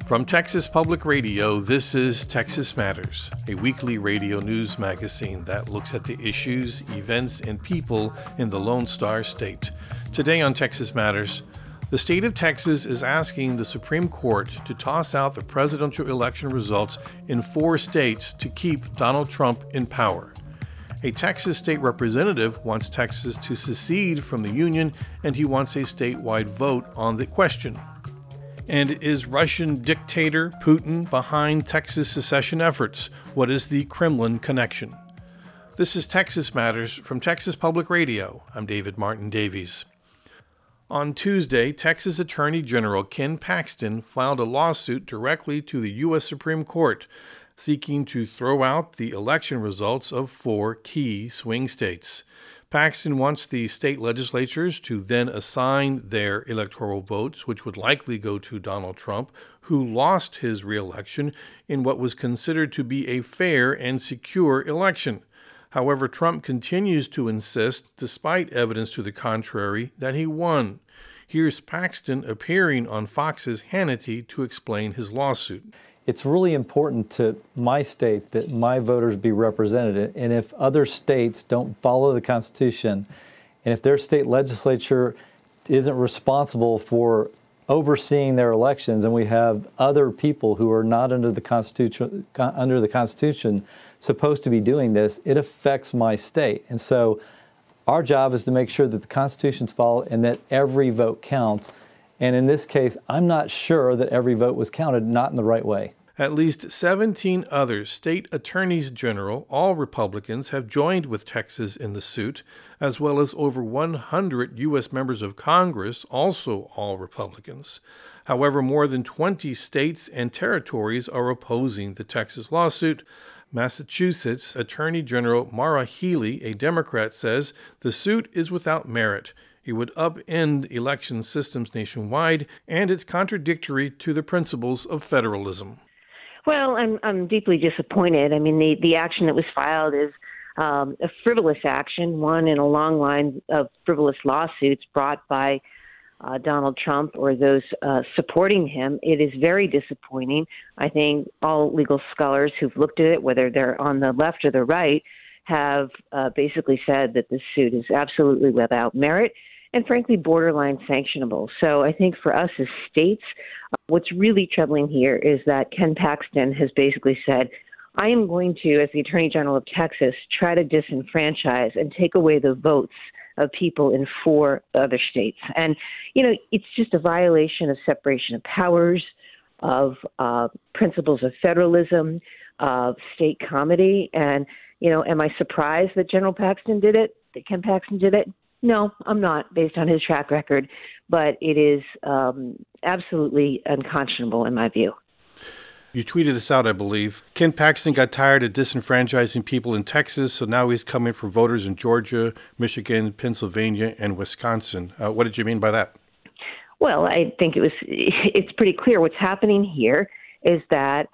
From Texas Public Radio, this is Texas Matters, a weekly radio news magazine that looks at the issues, events, and people in the Lone Star State. Today on Texas Matters, the state of Texas is asking the Supreme Court to toss out the presidential election results in 4 states to keep Donald Trump in power. A Texas state representative wants Texas to secede from the union, and he wants a statewide vote on the question. And is Russian dictator Putin behind Texas secession efforts? What is the Kremlin connection? This is Texas Matters from Texas Public Radio. I'm David Martin Davies. On Tuesday, Texas Attorney General Ken Paxton filed a lawsuit directly to the U.S. Supreme Court, seeking to throw out the election results of 4 key swing states. Paxton wants the state legislatures to then assign their electoral votes, which would likely go to Donald Trump, who lost his re-election in what was considered to be a fair and secure election. However, Trump continues to insist, despite evidence to the contrary, that he won. Here's Paxton appearing on Fox's Hannity to explain his lawsuit. It's really important to my state that my voters be represented. And if other states don't follow the Constitution, and if their state legislature isn't responsible for overseeing their elections, and we have other people who are not under the Constitution supposed to be doing this, it affects my state. And so our job is to make sure that the Constitution's followed and that every vote counts. And in this case, I'm not sure that every vote was counted, not in the right way. At least 17 other state attorneys general, all Republicans, have joined with Texas in the suit, as well as over 100 U.S. members of Congress, also all Republicans. However, more than 20 states and territories are opposing the Texas lawsuit. Massachusetts Attorney General Maura Healey, a Democrat, says the suit is without merit. It would upend election systems nationwide, and it's contradictory to the principles of federalism. Well, I'm deeply disappointed. I mean, the action that was filed is a frivolous action, one in a long line of frivolous lawsuits brought by Donald Trump or those supporting him. It is very disappointing. I think all legal scholars who've looked at it, whether they're on the left or the right, have basically said that this suit is absolutely without merit and frankly borderline sanctionable. So I think for us as states, what's really troubling here is that Ken Paxton has basically said, I am going to, as the Attorney General of Texas, try to disenfranchise and take away the votes of people in 4 other states. And, you know, it's just a violation of separation of powers, of principles of federalism, of state comity. And, you know, am I surprised that General Paxton did it, that Ken Paxton did it? No, I'm not, based on his track record, but it is absolutely unconscionable in my view. You tweeted this out, I believe. Ken Paxton got tired of disenfranchising people in Texas, so now he's coming for voters in Georgia, Michigan, Pennsylvania, and Wisconsin. What did you mean by that? Well, I think it's pretty clear what's happening here is that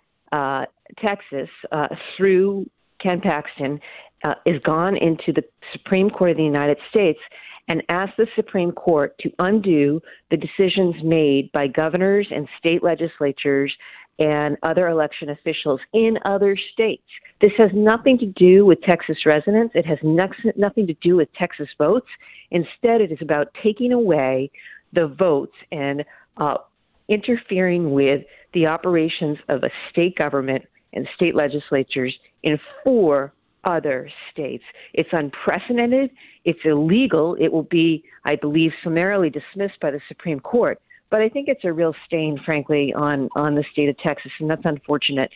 Texas, through Ken Paxton, is gone into the Supreme Court of the United States and asked the Supreme Court to undo the decisions made by governors and state legislatures and other election officials in other states. This has nothing to do with Texas residents. It has nothing to do with Texas votes. Instead, it is about taking away the votes and interfering with the operations of a state government and state legislatures in 4 other states. It's unprecedented. It's illegal. It will be, I believe, summarily dismissed by the Supreme Court. But I think it's a real stain, frankly, on the state of Texas, and that's unfortunate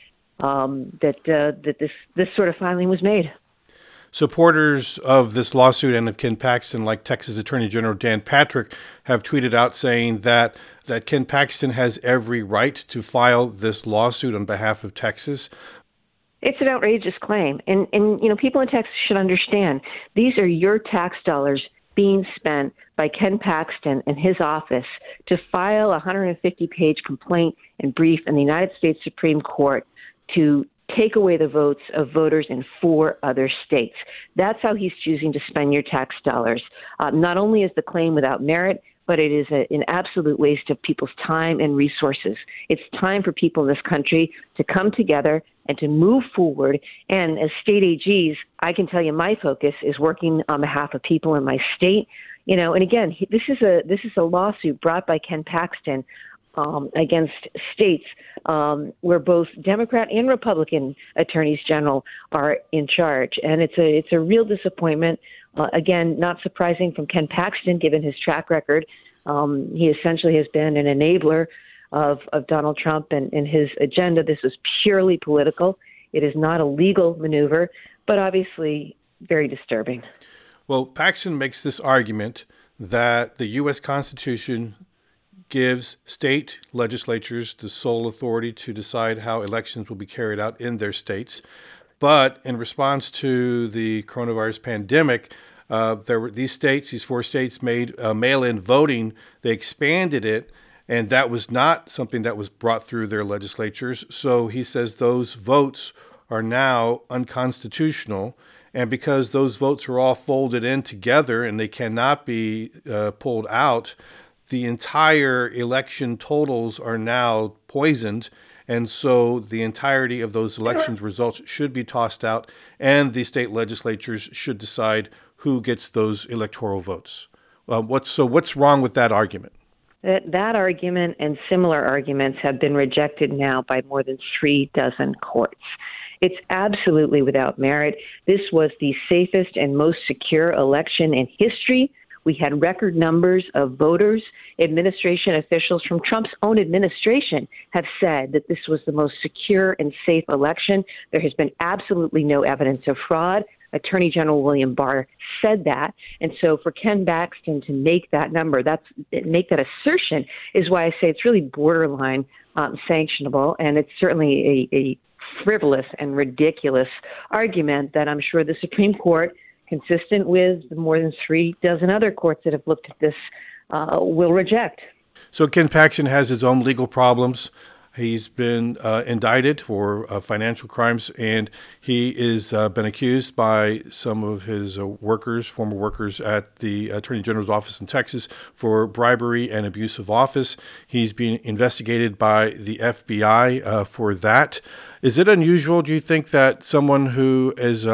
that this sort of filing was made. Supporters of this lawsuit and of Ken Paxton, like Texas Attorney General Dan Patrick, have tweeted out saying that Ken Paxton has every right to file this lawsuit on behalf of Texas. It's an outrageous claim. And you know, people in Texas should understand these are your tax dollars being spent by Ken Paxton and his office to file a 150-page complaint and brief in the United States Supreme Court to take away the votes of voters in 4 other states. That's how he's choosing to spend your tax dollars. Not only is the claim without merit, but it is an absolute waste of people's time and resources. It's time for people in this country to come together and to move forward. And as state AGs, I can tell you my focus is working on behalf of people in my state. And again, this is a lawsuit brought by Ken Paxton against states where both Democrat and Republican attorneys general are in charge, and it's a real disappointment. Again, not surprising from Ken Paxton, given his track record. He essentially has been an enabler of Donald Trump and his agenda. This is purely political. It is not a legal maneuver, but obviously very disturbing. Well, Paxton makes this argument that the U.S. Constitution gives state legislatures the sole authority to decide how elections will be carried out in their states. But in response to the coronavirus pandemic, these 4 states made mail-in voting. They expanded it, and that was not something that was brought through their legislatures. So he says those votes are now unconstitutional. And because those votes are all folded in together and they cannot be pulled out, the entire election totals are now poisoned. And so the entirety of those elections results should be tossed out, and the state legislatures should decide who gets those electoral votes. What's wrong with that argument? That argument and similar arguments have been rejected now by more than 36 courts. It's absolutely without merit. This was the safest and most secure election in history. We had record numbers of voters. Administration officials from Trump's own administration have said that this was the most secure and safe election. There has been absolutely no evidence of fraud. Attorney General William Barr said that. And so for Ken Paxton to make that number, make that assertion, is why I say it's really borderline sanctionable. And it's certainly a frivolous and ridiculous argument that I'm sure the Supreme Court, consistent with the more than 36 other courts that have looked at this, will reject. So Ken Paxton has his own legal problems. He's been indicted for financial crimes, and he is been accused by some of his former workers at the Attorney General's office in Texas for bribery and abuse of office. He's being investigated by the FBI for that. Is it unusual, do you think, that someone who is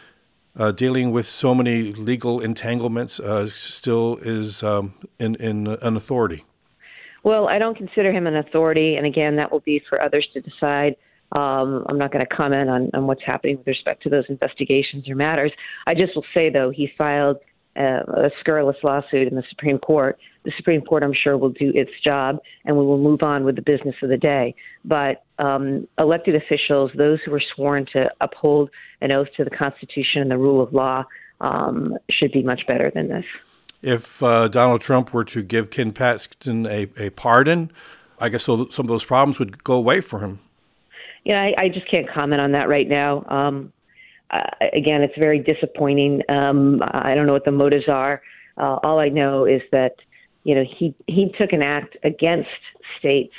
dealing with so many legal entanglements still is in an authority? Well, I don't consider him an authority, and again, that will be for others to decide. I'm not going to comment on what's happening with respect to those investigations or matters. I just will say, though, he filed a scurrilous lawsuit in the Supreme Court. The Supreme Court, I'm sure, will do its job, and we will move on with the business of the day. But elected officials, those who are sworn to uphold an oath to the Constitution and the rule of law, should be much better than this. If Donald Trump were to give Ken Paxton a pardon, I guess some of those problems would go away for him. Yeah, I just can't comment on that right now. Again, it's very disappointing. I don't know what the motives are. All I know is that, he took an act against states.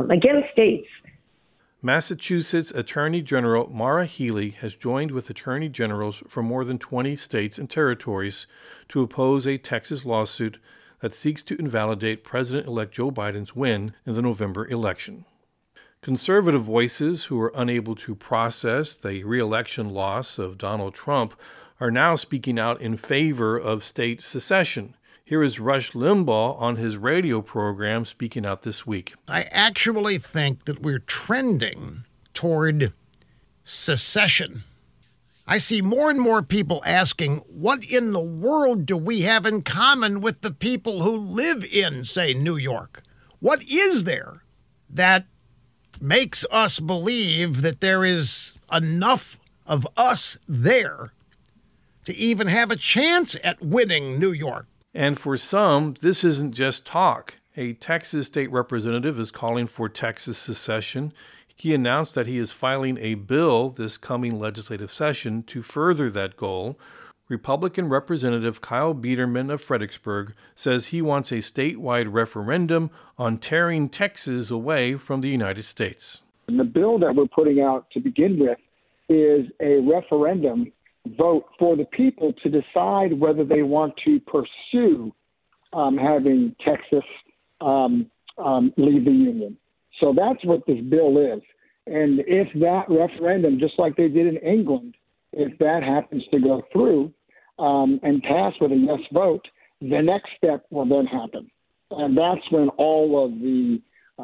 Massachusetts Attorney General Maura Healey has joined with attorney generals from more than 20 states and territories to oppose a Texas lawsuit that seeks to invalidate President-elect Joe Biden's win in the November election. Conservative voices who are unable to process the re-election loss of Donald Trump are now speaking out in favor of state secession. Here is Rush Limbaugh on his radio program speaking out this week. I actually think that we're trending toward secession. I see more and more people asking, what in the world do we have in common with the people who live in, say, New York? What is there that makes us believe that there is enough of us there to even have a chance at winning New York? And for some, this isn't just talk. A Texas state representative is calling for Texas secession. He announced that he is filing a bill this coming legislative session to further that goal. Republican Representative Kyle Biederman of Fredericksburg says he wants a statewide referendum on tearing Texas away from the United States. And the bill that we're putting out to begin with is a referendum vote for the people to decide whether they want to pursue having Texas leave the Union. So that's what this bill is. And if that referendum, just like they did in England, if that happens to go through and pass with a yes vote, the next step will then happen. And that's when all of the,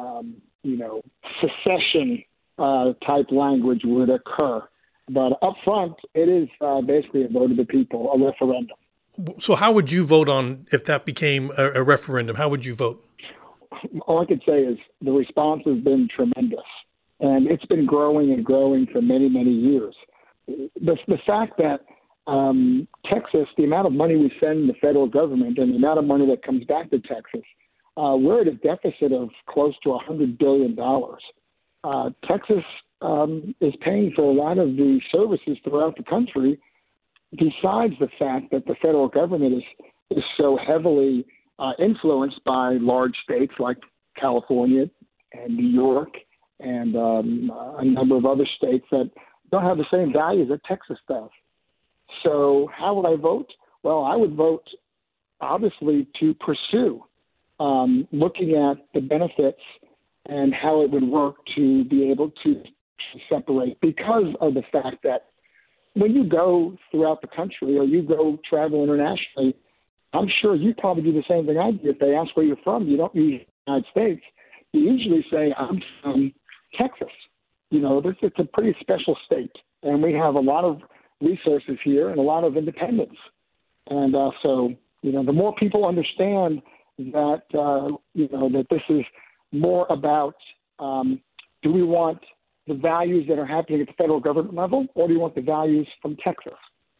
secession type language would occur. But up front, it is basically a vote of the people, a referendum. So how would you vote on if that became a referendum? How would you vote? All I could say is the response has been tremendous. And it's been growing and growing for many, many years. The fact that Texas, the amount of money we send the federal government and the amount of money that comes back to Texas, we're at a deficit of close to $100 billion. Texas is paying for a lot of the services throughout the country, besides the fact that the federal government is so heavily influenced by large states like California and New York and a number of other states that don't have the same values that Texas does. So how would I vote? Well, I would vote, obviously, to pursue looking at the benefits and how it would work to be able to separate, because of the fact that when you go throughout the country or you go travel internationally, I'm sure you probably do the same thing I do. If they ask where you're from, you don't use the United States. You usually say, I'm from Texas. It's a pretty special state, and we have a lot of resources here and a lot of independence. And so, the more people understand that, that this is more about, do we want the values that are happening at the federal government level, or do you want the values from Texas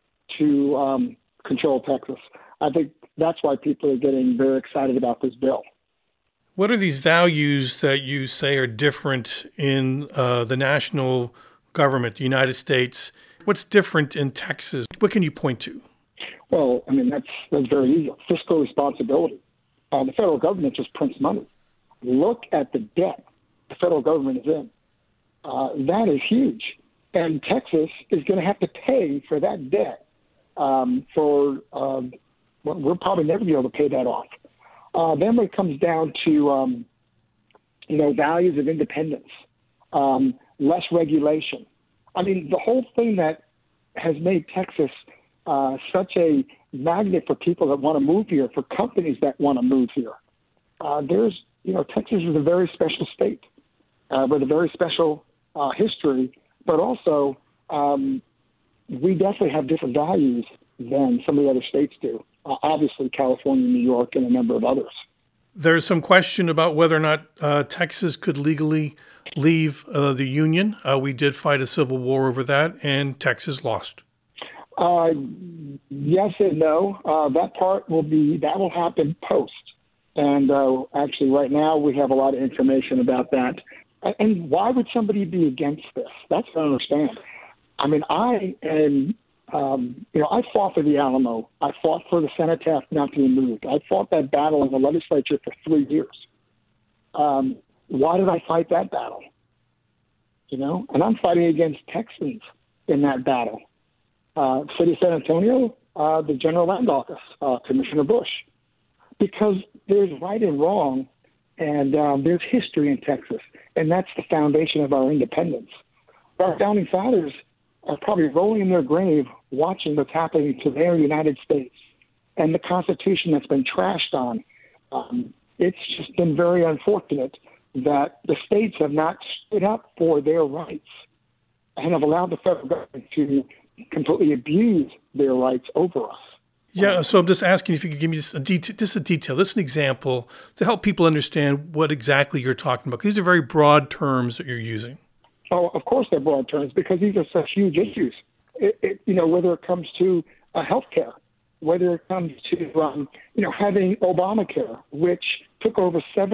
to control Texas? I think that's why people are getting very excited about this bill. What are these values that you say are different in the national government, the United States? What's different in Texas? What can you point to? Well, that's very easy. Fiscal responsibility. The federal government just prints money. Look at the debt the federal government is in. That is huge. And Texas is going to have to pay for that debt we're probably never going to be able to pay that off. Then when it comes down to, values of independence, less regulation. The whole thing that has made Texas such a magnet for people that want to move here, for companies that want to move here. Texas is a very special state with a very special history, but also we definitely have different values than some of the other states do. Obviously, California, New York, and a number of others. There's some question about whether or not Texas could legally leave the Union. We did fight a civil war over that, and Texas lost. Yes and no. That will happen post. And actually, right now, we have a lot of information about that. And why would somebody be against this? That's what I don't understand. I fought for the Alamo. I fought for the cenotaph not to be moved. I fought that battle in the legislature for 3 years. Why did I fight that battle? And I'm fighting against Texans in that battle. City of San Antonio, the General Land Office, Commissioner Bush. Because there's right and wrong, and there's history in Texas, and that's the foundation of our independence. Our founding fathers are probably rolling in their grave watching what's happening to their United States and the Constitution that's been trashed on. It's just been very unfortunate that the states have not stood up for their rights and have allowed the federal government to completely abuse their rights over us. Yeah, so I'm just asking if you could give me just a detail, just an example to help people understand what exactly you're talking about. These are very broad terms that you're using. Oh, of course they're broad terms because these are such huge issues. Whether it comes to health care, whether it comes to, having Obamacare, which took over took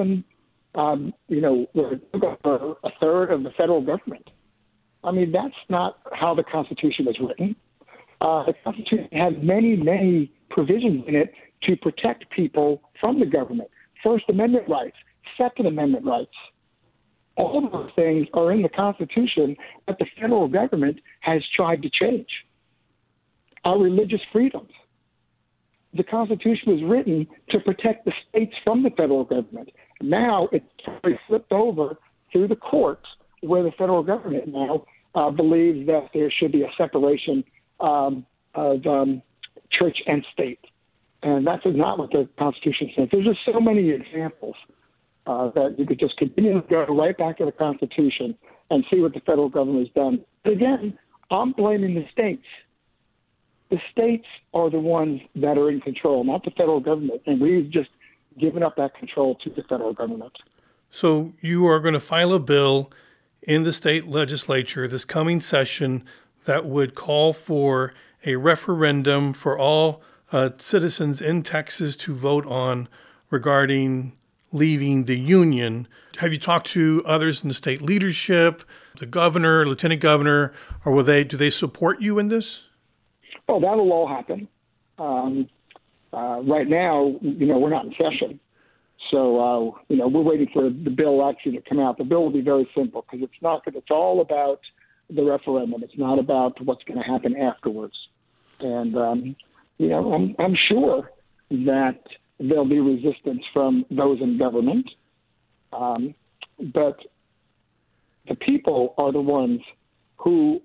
over a third of the federal government. That's not how the Constitution was written. The Constitution has many, many provisions in it to protect people from the government. First Amendment rights, Second Amendment rights. All of those things are in the Constitution that the federal government has tried to change. Our religious freedoms. the Constitution was written to protect the states from the federal government. Now it's flipped over through the courts, where the federal government now believes that there should be a separation of church and state. And that's not what the Constitution says. There's just so many examples that you could just continue to go right back to the Constitution and see what the federal government has done. But again, I'm blaming the states. The states are the ones that are in control, not the federal government. And we've just given up that control to the federal government. So you are going to file a bill in the state legislature this coming session that would call for a referendum for all citizens in Texas to vote on regarding leaving the union. Have you talked to others in the state leadership, the governor, lieutenant governor, or do they support you in this? Oh, that'll all happen. Right now, we're not in session. So, we're waiting for the bill actually to come out. The bill will be very simple because it's all about the referendum. It's not about what's going to happen afterwards. And, I'm sure that there'll be resistance from those in government. But the people are the ones who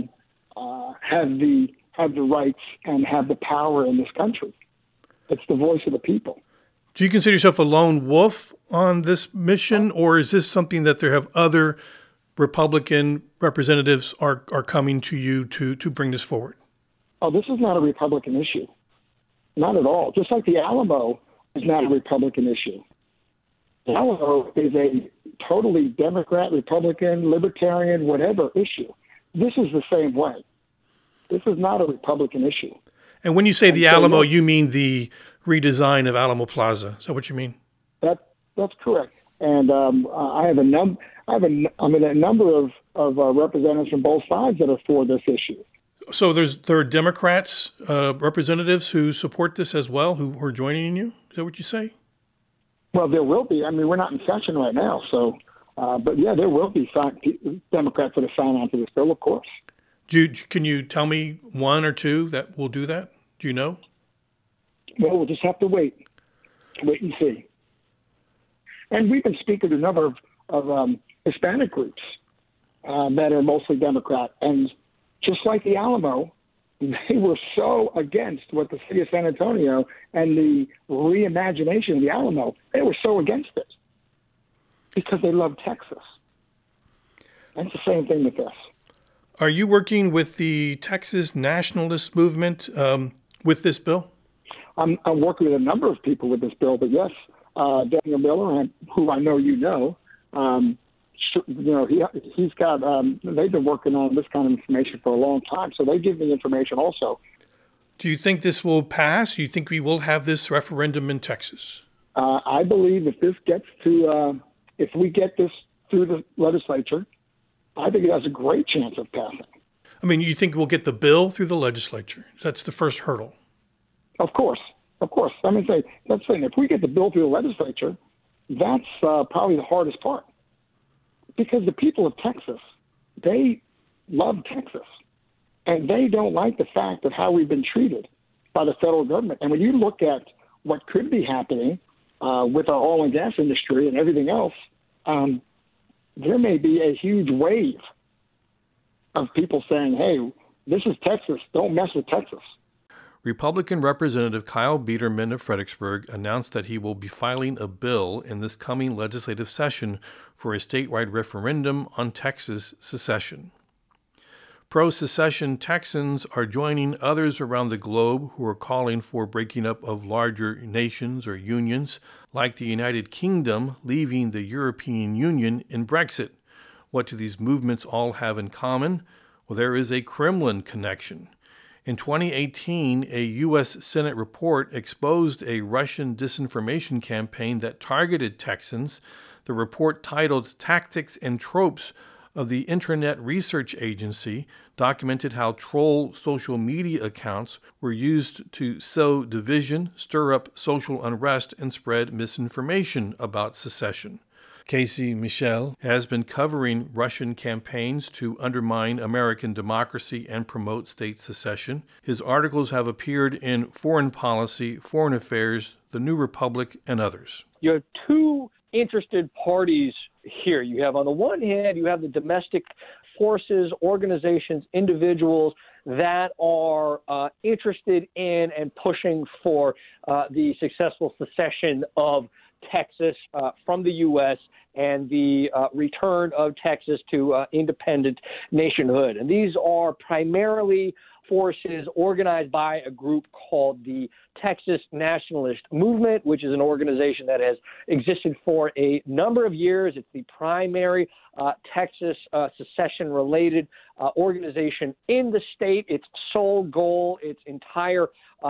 have the rights and have the power in this country. It's the voice of the people. Do you consider yourself a lone wolf on this mission, or is this something that there have other Republican representatives are coming to you to bring this forward? Oh, this is not a Republican issue. Not at all. Just like the Alamo is not a Republican issue. The Alamo is a totally Democrat, Republican, Libertarian, whatever issue. This is the same way. This is not a Republican issue. And when you say the Alamo, you mean the redesign of Alamo Plaza. Is that what you mean? That's correct. And I have a number of representatives from both sides that are for this issue. So there are Democrats representatives who support this as well, who are joining you. Is that what you say? Well, there will be. I mean, we're not in session right now, so but yeah, there will be Democrats that have signed on to this bill, of course. Can you tell me one or two that will do that? Do you know? Well, we'll just have to wait and see. And we've been speaking to a number of Hispanic groups that are mostly Democrat. And just like the Alamo, they were so against what the city of San Antonio and the reimagination of the Alamo, they were so against it because they love Texas. And it's the same thing with this. Are you working with the Texas nationalist movement with this bill? I'm working with a number of people with this bill, but yes, Daniel Miller, who I know he's got. They've been working on this kind of information for a long time, so they give me information also. Do you think this will pass? Do you think we will have this referendum in Texas? I believe if we get this through the legislature, I think it has a great chance of passing. I mean, you think we'll get the bill through the legislature? That's the first hurdle. Of course. I mean, let's say if we get the bill through the legislature, that's probably the hardest part. Because the people of Texas, they love Texas. And they don't like the fact of how we've been treated by the federal government. And when you look at what could be happening with our oil and gas industry and everything else, there may be a huge wave of people saying, hey, this is Texas. Don't mess with Texas. Republican Representative Kyle Biederman of Fredericksburg announced that he will be filing a bill in this coming legislative session for a statewide referendum on Texas secession. Pro-secession Texans are joining others around the globe who are calling for breaking up of larger nations or unions, like the United Kingdom leaving the European Union in Brexit. What do these movements all have in common? Well, there is a Kremlin connection. In 2018, a U.S. Senate report exposed a Russian disinformation campaign that targeted Texans. The report, titled Tactics and Tropes of the Internet Research Agency, documented how troll social media accounts were used to sow division, stir up social unrest, and spread misinformation about secession. Casey Michel has been covering Russian campaigns to undermine American democracy and promote state secession. His articles have appeared in Foreign Policy, Foreign Affairs, The New Republic, and others. You have two interested parties here. You have, on the one hand, you have the domestic forces, organizations, individuals that are interested in and pushing for the successful secession of Texas from the U.S. and the return of Texas to independent nationhood. And these are primarily forces organized by a group called the Texas Nationalist Movement, which is an organization that has existed for a number of years. It's the primary Texas secession-related organization in the state. Its sole goal, its entire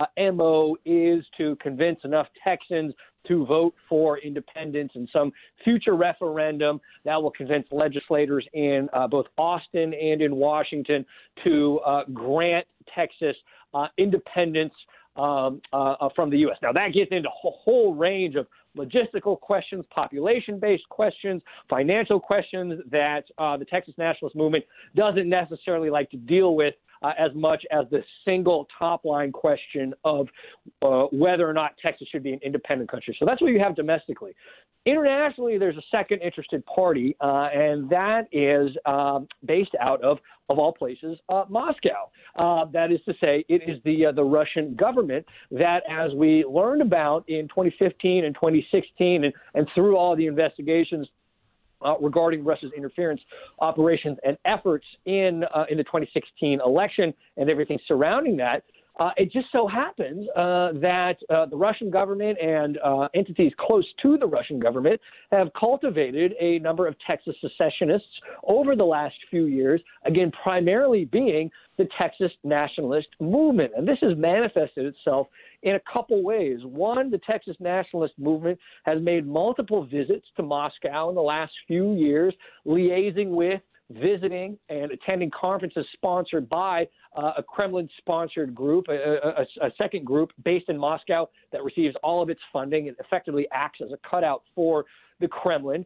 MO is to convince enough Texans to vote for independence in some future referendum that will convince legislators in both Austin and in Washington to grant Texas independence from the U.S. Now, that gets into a whole range of logistical questions, population-based questions, financial questions that the Texas Nationalist Movement doesn't necessarily like to deal with as much as the single top-line question of whether or not Texas should be an independent country. So that's what you have domestically. Internationally, there's a second interested party, and that is based out of all places, Moscow. That is to say, it is the Russian government that, as we learned about in 2015 and 2016 and through all the investigations regarding Russia's interference operations and efforts in the 2016 election and everything surrounding that, it just so happens that the Russian government and entities close to the Russian government have cultivated a number of Texas secessionists over the last few years, again, primarily being the Texas Nationalist Movement. And this has manifested itself in a couple ways. One, the Texas Nationalist Movement has made multiple visits to Moscow in the last few years, liaising with, visiting, and attending conferences sponsored by a Kremlin-sponsored group, a second group based in Moscow that receives all of its funding and effectively acts as a cutout for the Kremlin.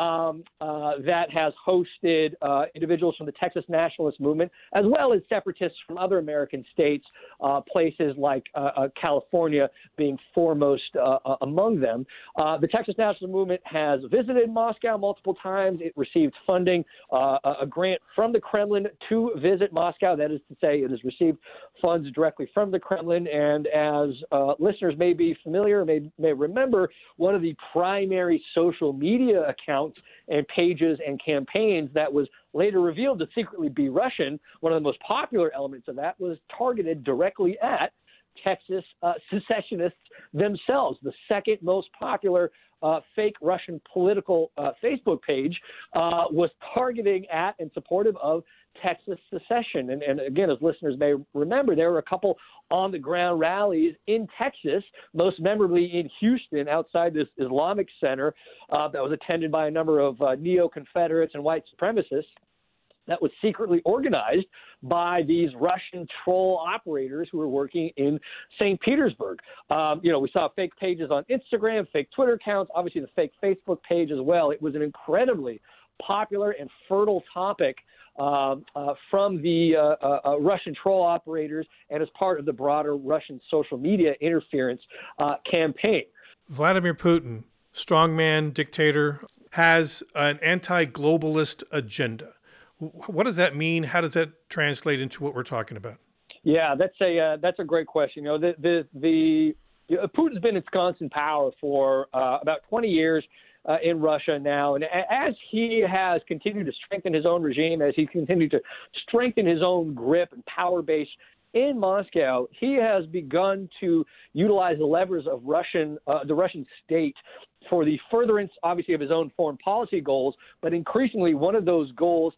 That has hosted individuals from the Texas Nationalist Movement, as well as separatists from other American states, places like California being foremost among them. The Texas Nationalist Movement has visited Moscow multiple times. It received funding, a grant from the Kremlin to visit Moscow. That is to say, it has received funds directly from the Kremlin. And as listeners may be familiar, may remember, one of the primary social media accounts and pages and campaigns that was later revealed to secretly be Russian, one of the most popular elements of that was targeted directly at Texas secessionists themselves. The second most popular fake Russian political Facebook page was targeting at and supportive of Texas secession. And again, as listeners may remember, there were a couple on-the-ground rallies in Texas, most memorably in Houston outside this Islamic center that was attended by a number of neo-Confederates and white supremacists, that was secretly organized by these Russian troll operators who were working in St. Petersburg. We saw fake pages on Instagram, fake Twitter accounts, obviously the fake Facebook page as well. It was an incredibly popular and fertile topic from the Russian troll operators and as part of the broader Russian social media interference campaign. Vladimir Putin, strongman, dictator, has an anti-globalist agenda. What does that mean? How does that translate into what we're talking about? Yeah, that's a great question. Putin's been ensconced in power for about 20 years in Russia now, and as he has continued to strengthen his own regime, as he continued to strengthen his own grip and power base in Moscow, he has begun to utilize the levers of the Russian state for the furtherance, obviously, of his own foreign policy goals, but increasingly one of those goals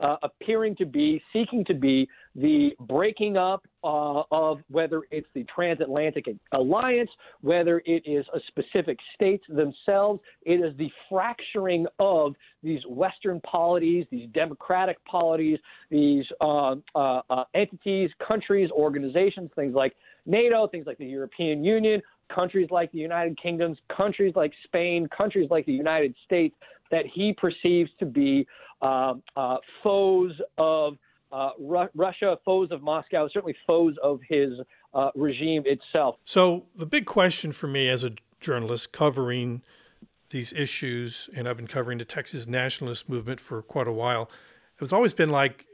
seeking to be the breaking up of whether it's the transatlantic alliance, whether it is a specific states themselves. It is the fracturing of these Western polities, these democratic polities, these entities, countries, organizations, things like NATO, things like the European Union, countries like the United Kingdom, countries like Spain, countries like the United States, that he perceives to be foes of Russia, foes of Moscow, certainly foes of his regime itself. So the big question for me as a journalist covering these issues, and I've been covering the Texas nationalist movement for quite a while, it's always been like,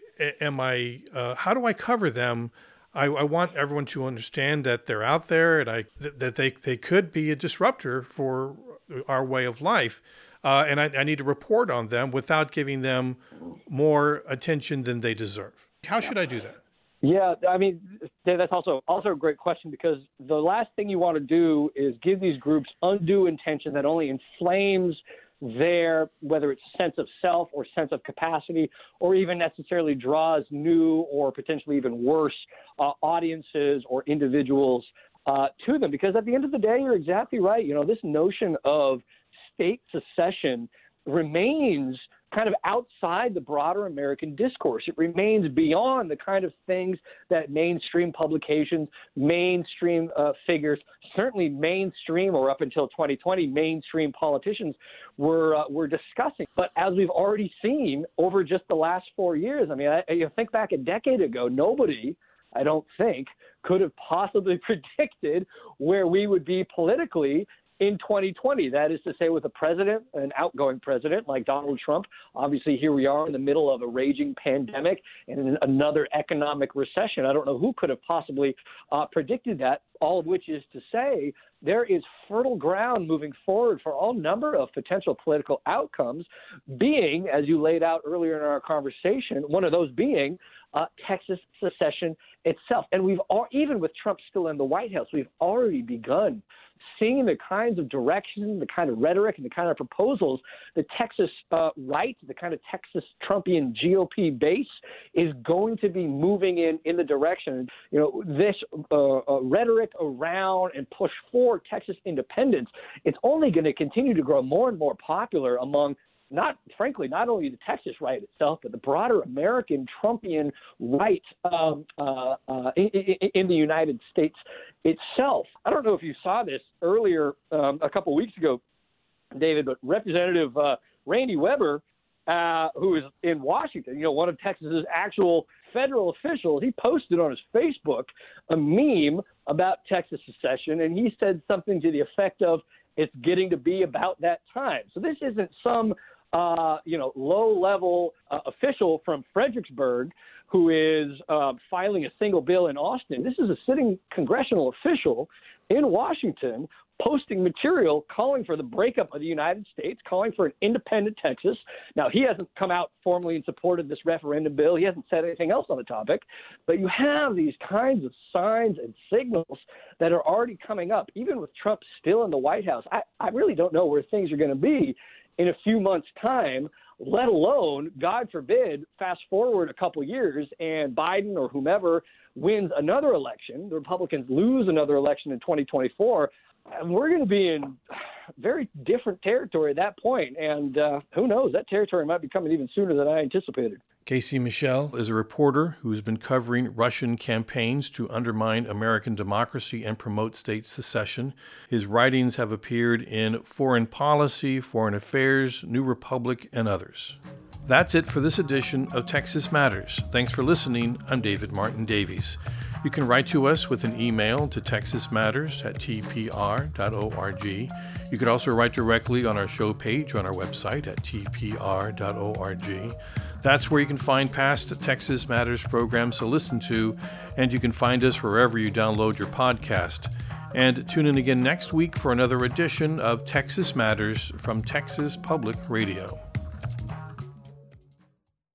how do I cover them? I want everyone to understand that they're out there and that they could be a disruptor for our way of life. And I need to report on them without giving them more attention than they deserve. How should I do that? Yeah, I mean, Dave, that's also a great question, because the last thing you want to do is give these groups undue attention that only inflames their, whether it's sense of self or sense of capacity, or even necessarily draws new or potentially even worse audiences or individuals to them. Because at the end of the day, you're exactly right. You know, this notion of state secession remains kind of outside the broader American discourse. It remains beyond the kind of things that mainstream publications, mainstream figures, certainly mainstream, or up until 2020, mainstream politicians were discussing. But as we've already seen over just the last 4 years, I mean, you think back a decade ago, nobody, I don't think, could have possibly predicted where we would be politically in 2020. That is to say, with a president, an outgoing president like Donald Trump. Obviously, here we are in the middle of a raging pandemic and another economic recession. I don't know who could have possibly predicted that, all of which is to say there is fertile ground moving forward for all number of potential political outcomes, being, as you laid out earlier in our conversation, one of those being Texas secession itself. And even with Trump still in the White House, we've already begun seeing the kinds of direction, the kind of rhetoric, and the kind of proposals the Texas right, the kind of Texas Trumpian GOP base is going to be moving in the direction. You know, this rhetoric around and push for Texas independence, it's only going to continue to grow more and more popular among not only the Texas right itself, but the broader American Trumpian right in the United States itself. I don't know if you saw this earlier a couple weeks ago, David, but Representative Randy Weber, who is in Washington, you know, one of Texas's actual federal officials, he posted on his Facebook a meme about Texas secession, and he said something to the effect of, "It's getting to be about that time." So this isn't some low-level official from Fredericksburg who is filing a single bill in Austin. This is a sitting congressional official in Washington posting material calling for the breakup of the United States, calling for an independent Texas. Now, he hasn't come out formally in support of this referendum bill. He hasn't said anything else on the topic. But you have these kinds of signs and signals that are already coming up, even with Trump still in the White House. I really don't know where things are going to be in a few months' time, let alone, God forbid, fast forward a couple years and Biden or whomever wins another election, the Republicans lose another election in 2024, and we're going to be in very different territory at that point. And who knows, that territory might be coming even sooner than I anticipated. Casey Michel is a reporter who has been covering Russian campaigns to undermine American democracy and promote state secession. His writings have appeared in Foreign Policy, Foreign Affairs, New Republic, and others. That's it for this edition of Texas Matters. Thanks for listening. I'm David Martin Davies. You can write to us with an email to texasmatters@tpr.org. You could also write directly on our show page on our website at tpr.org. That's where you can find past Texas Matters programs to listen to, and you can find us wherever you download your podcast. And tune in again next week for another edition of Texas Matters from Texas Public Radio.